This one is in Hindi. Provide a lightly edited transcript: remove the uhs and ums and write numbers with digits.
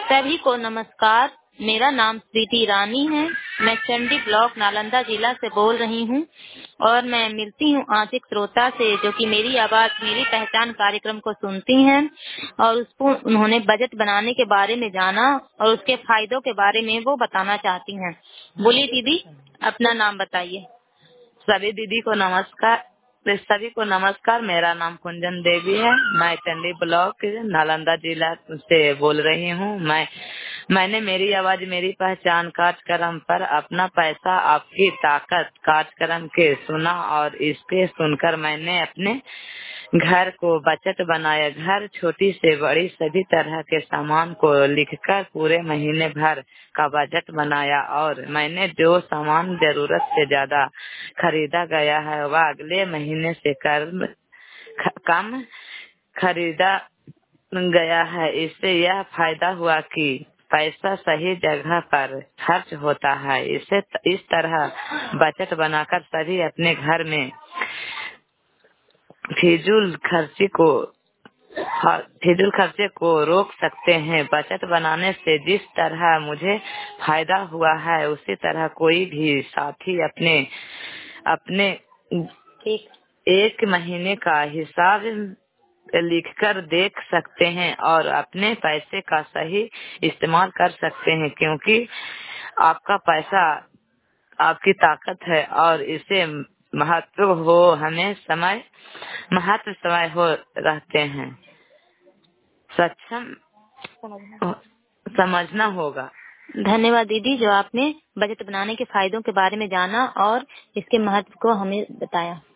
सभी को नमस्कार। मेरा नाम प्रीति रानी है। मैं चंडी ब्लॉक नालंदा जिला से बोल रही हूँ और मैं मिलती हूँ आंशिक श्रोता से जो कि मेरी आवाज मेरी पहचान कार्यक्रम को सुनती हैं और उसको उन्होंने बजट बनाने के बारे में जाना और उसके फायदों के बारे में वो बताना चाहती हैं। बोलिए दीदी, अपना नाम बताइए। सभी को नमस्कार। मेरा नाम कुंजन देवी है। मैं चंडी ब्लॉक नालंदा जिला से बोल रही हूँ। मैंने मेरी आवाज मेरी पहचान कार्यक्रम पर अपना पैसा आपकी ताकत कार्यक्रम के सुना और इसके सुनकर मैंने अपने घर को बचत बनाया। घर छोटी से बड़ी सभी तरह के सामान को लिखकर पूरे महीने भर का बजट बनाया और मैंने जो सामान जरूरत से ज्यादा खरीदा गया है वह अगले महीने से कम खरीदा गया है। इससे यह फायदा हुआ कि पैसा सही जगह पर खर्च होता है। इस तरह बचत बनाकर सभी अपने घर में फिजूल खर्चे को रोक सकते हैं। बचत बनाने से जिस तरह मुझे फायदा हुआ है उसी तरह कोई भी साथी अपने एक महीने का हिसाब लिखकर देख सकते हैं और अपने पैसे का सही इस्तेमाल कर सकते हैं, क्योंकि आपका पैसा आपकी ताकत है और इसे महत्व समय हो रहते हैं। सक्षम समझना होगा। धन्यवाद दीदी, जो आपने बजट बनाने के फायदों के बारे में जाना और इसके महत्व को हमें बताया।